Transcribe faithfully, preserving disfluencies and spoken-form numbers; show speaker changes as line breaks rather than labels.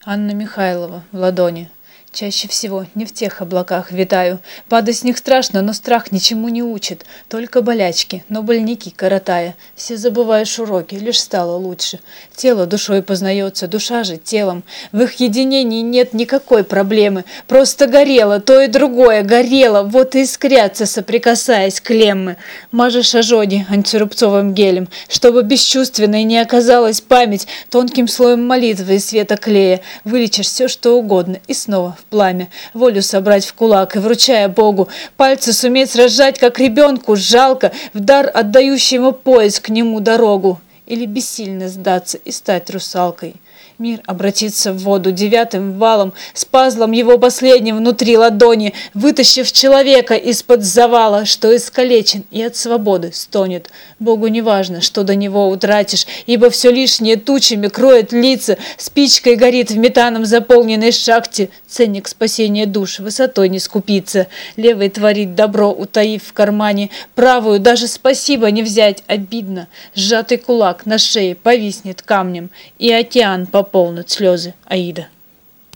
Анна Михайлова в ладони. Чаще всего не в тех облаках витаю. Падать с них страшно, но страх ничему не учит. Только болячки, но больники коротая. Все забываешь уроки, лишь стало лучше. Тело душой познается, душа же телом. В их единении нет никакой проблемы. Просто горело, то и другое горело. Вот и искрятся, соприкасаясь клеммы. Мажешь ожоги антирубцовым гелем, чтобы бесчувственной не оказалась память. Тонким слоем молитвы и света клея вылечишь все, что угодно, и снова в пламя, волю собрать в кулак и, вручая Богу, пальцы суметь разжать, как ребенку, жалко, в дар отдающему пояс к нему дорогу, или бессильно сдаться и стать русалкой. Мир обратится в воду девятым валом, с пазлом его последним внутри ладони, вытащив человека из-под завала, что искалечен и от свободы стонет. Богу не важно, что до него утратишь, ибо все лишнее тучами кроет лица, спичкой горит в метаном заполненной шахте, ценник спасения душ высотой не скупится, левой творить добро, утаив в кармане, правую даже спасибо не взять, обидно, сжатый кулак на шее повиснет камнем, и океан пополнит слезы Аида.